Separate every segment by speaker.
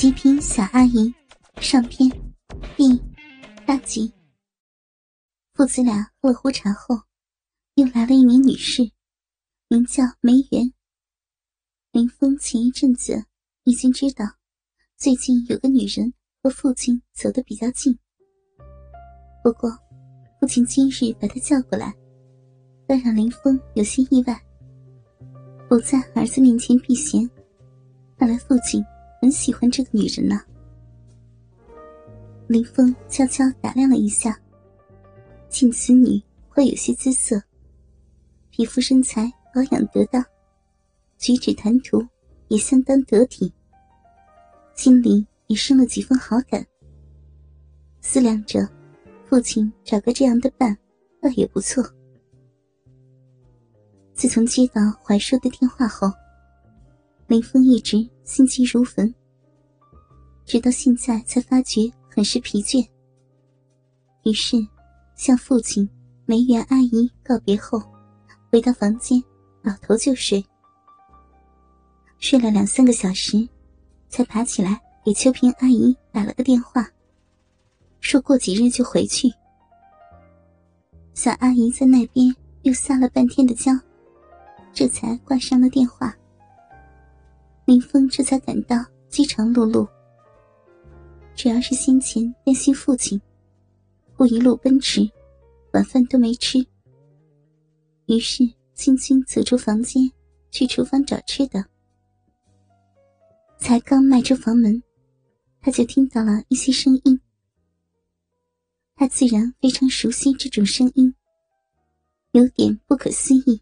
Speaker 1: 极品小阿姨上篇第8集。父子俩喝了壶茶后，又来了一名女士，名叫梅园。林峰前一阵子已经知道最近有个女人和父亲走得比较近，不过父亲今日把她叫过来，倒让林峰有些意外。不在儿子面前避嫌，看来父亲很喜欢这个女人呢。林峰悄悄打量了一下，见此女会有些姿色，皮肤身材保养得当，举止谈吐也相当得体，心里也生了几分好感。思量着父亲找个这样的伴倒也不错。自从接到怀叔的电话后，林峰一直心急如焚，直到现在才发觉很是疲倦。于是向父亲梅园阿姨告别后，回到房间倒头就睡。睡了2-3个小时，才爬起来给秋萍阿姨打了个电话，说过几日就回去。小阿姨在那边又撒了半天的娇，这才挂上了电话。林峰这才感到饥肠辘辘，主要是先前担心父亲不一路奔驰，晚饭都没吃，于是轻轻走出房间去厨房找吃的。才刚迈出房门，他就听到了一些声音。他自然非常熟悉这种声音，有点不可思议。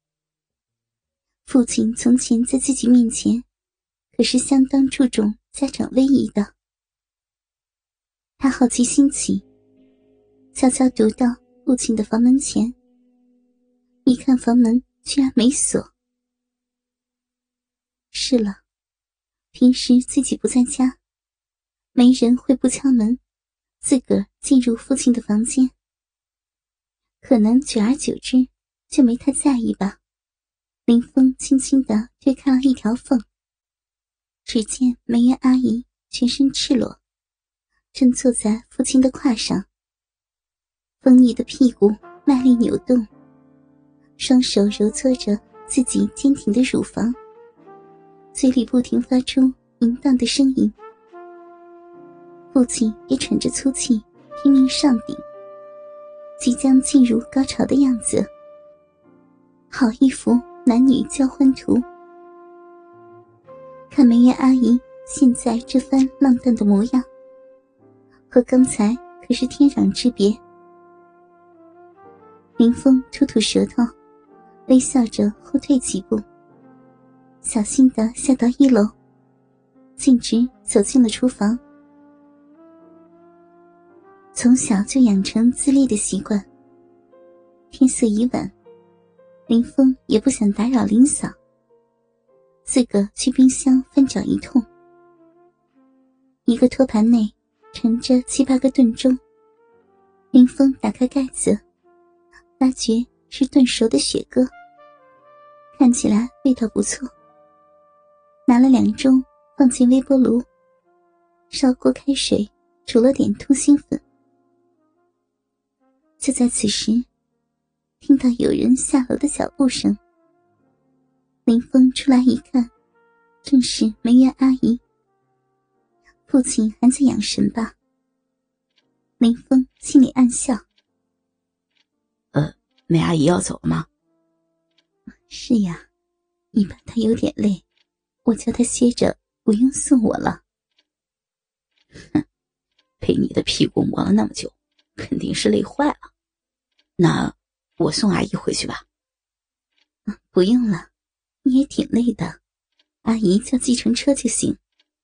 Speaker 1: 父亲从前在自己面前可是相当注重家长威仪的。他好奇心起，悄悄踱到父亲的房门前，一看房门居然没锁。是了，平时自己不在家，没人会不敲门自个儿进入父亲的房间，可能久而久之就没太在意吧。林峰轻轻地推开了一条缝，只见梅园阿姨全身赤裸，正坐在父亲的胯上，丰腴的屁股卖力扭动，双手揉搓着自己坚挺的乳房，嘴里不停发出淫荡的声音。父亲也喘着粗气拼命上顶，即将进入高潮的样子，好一幅男女交欢图。看梅园阿姨现在这番浪荡的模样，和刚才可是天壤之别。林峰吐吐舌头，微笑着后退几步，小心地下到1楼，径直走进了厨房。从小就养成自立的习惯，天色已晚，林峰也不想打扰林嫂，自个去冰箱翻找一通。一个托盘内盛着7、8个炖盅，林峰打开盖子，发觉是炖熟的雪蛤，看起来味道不错。拿了2盅放进微波炉，烧锅开水煮了点通心粉。就在此时，听到有人下楼的脚步声。林峰出来一看，正是梅园阿姨。父亲还在养神吧？林峰心里暗笑。
Speaker 2: 梅阿姨要走了吗？
Speaker 1: 是呀，你怕她有点累，我叫她歇着，不用送我了。
Speaker 2: 哼，陪你的屁股磨了那么久，肯定是累坏了。那我送阿姨回去吧。
Speaker 1: 不用了，你也挺累的，阿姨叫计程车就行。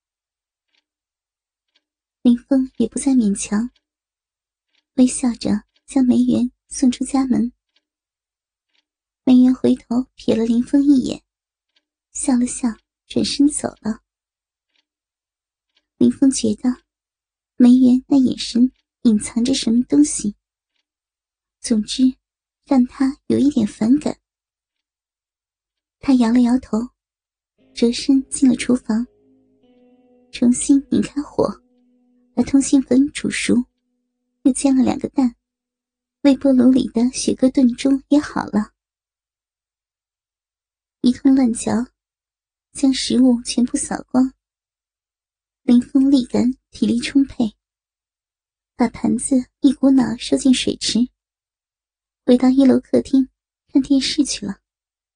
Speaker 1: 林峰也不再勉强，微笑着将梅园送出家门。梅园回头瞥了林峰一眼，笑了笑，转身走了。林峰觉得梅园那眼神隐藏着什么东西，总之让他有一点反感。他摇了摇头，折身进了厨房， 重新拧开火，把通心粉煮熟，又煎了2个蛋，微波炉里的雪蛤炖猪也好了。一通乱嚼，将食物全部扫光。林峰力感体力充沛，把盘子一股脑收进水池，回到1楼客厅看电视去了。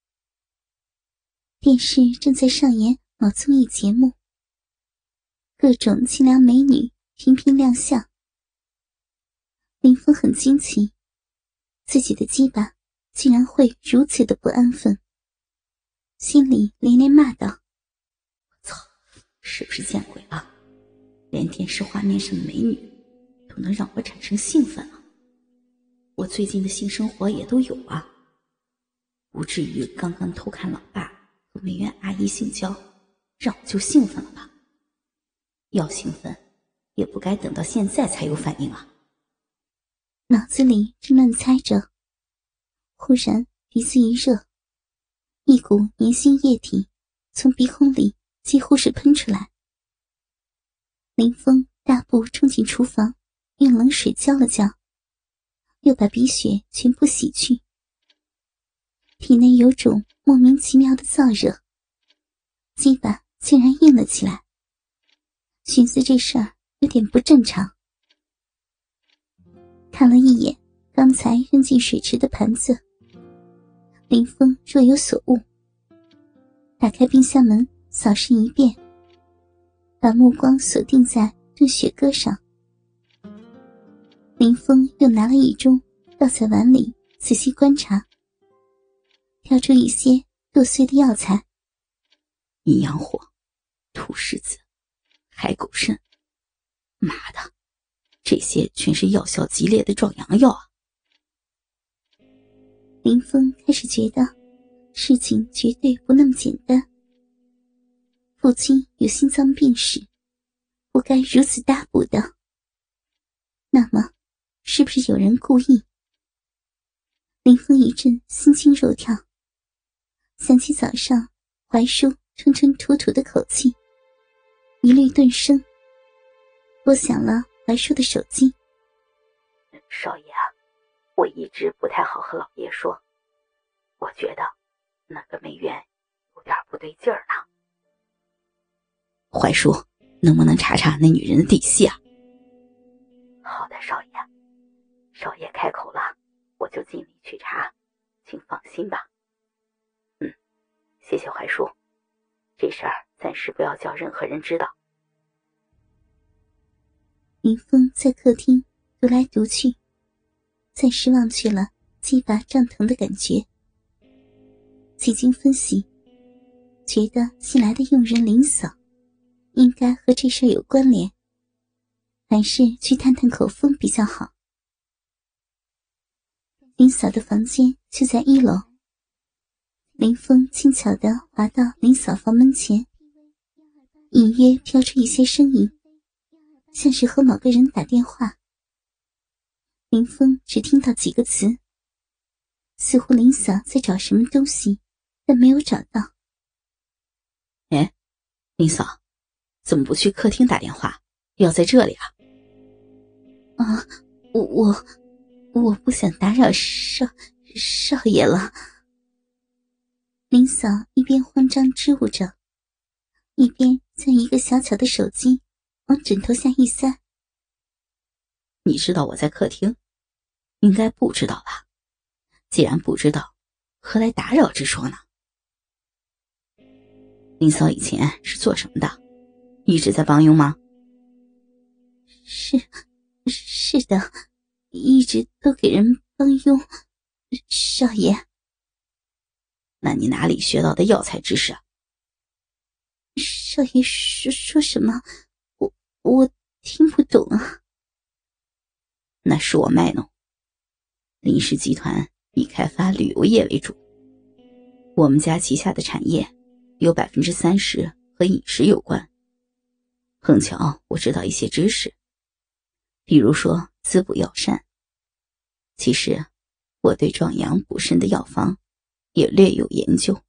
Speaker 1: 电视正在上演某综艺节目，各种清凉美女频频亮相。林峰很惊奇，自己的鸡巴竟然会如此的不安分，心里连连骂道：
Speaker 2: 操，是不是见鬼了？连电视画面上的美女都能让我产生兴奋了，我最近的性生活也都有啊，不至于刚刚偷看老爸和美院阿姨性交让我就兴奋了吧？要兴奋也不该等到现在才有反应啊。
Speaker 1: 脑子里正乱猜着，忽然鼻子一热，一股粘性液体从鼻孔里几乎是喷出来。林峰大步冲进厨房，用冷水浇了浇，又把鼻血全部洗去。体内有种莫名其妙的燥热，鸡巴竟然硬了起来，寻思这事儿有点不正常。看了一眼刚才扔进水池的盘子，林峰若有所悟，打开冰箱门扫视一遍，把目光锁定在炖雪蛤上。林峰又拿了一盅倒在碗里，仔细观察，挑出一些剁碎的药材，
Speaker 2: 阴阳火、土狮子、海狗参，妈的，这些全是药效极烈的壮阳药啊！
Speaker 1: 林峰开始觉得事情绝对不那么简单，父亲有心脏病史，不该如此大补的。那么是不是有人故意？林峰一阵心惊肉跳，想起早上怀叔吞吞吐吐的口气，一律顿生，拨响了怀叔的手机。
Speaker 2: 少爷啊，我一直不太好和老爷说，我觉得那个美院有点不对劲儿呢。怀叔，能不能查查那女人的底细啊？好的，少爷。少爷开口了，我就尽力去查，请放心吧。谢谢怀叔，这事儿暂时不要叫任何人知道。
Speaker 1: 林峰在客厅独来独去，暂时忘去了鸡巴胀疼的感觉。几经分析，觉得新来的佣人林嫂应该和这事儿有关联，还是去探探口风比较好。林嫂的房间就在1楼，林峰轻巧地滑到林嫂房门前，隐约飘出一些声音，像是和某个人打电话。林峰只听到几个词，似乎林嫂在找什么东西，但没有找到。
Speaker 2: 哎，林嫂，怎么不去客厅打电话，要在这里啊？
Speaker 1: 啊，我不想打扰少爷了。林嫂一边慌张支吾着，一边将一个小巧的手机往枕头下一塞。
Speaker 2: 你知道我在客厅？应该不知道吧？既然不知道，何来打扰之说呢？林嫂以前是做什么的？一直在帮佣吗？
Speaker 1: 是的，一直都给人帮佣，少爷。
Speaker 2: 那你哪里学到的药材知识啊？
Speaker 1: 少爷说什么？我听不懂啊。
Speaker 2: 那是我卖弄。林氏集团以开发旅游业为主，我们家旗下的产业有 30% 和饮食有关。碰巧我知道一些知识，比如说滋补药膳。其实我对壮阳补肾的药方也略有研究。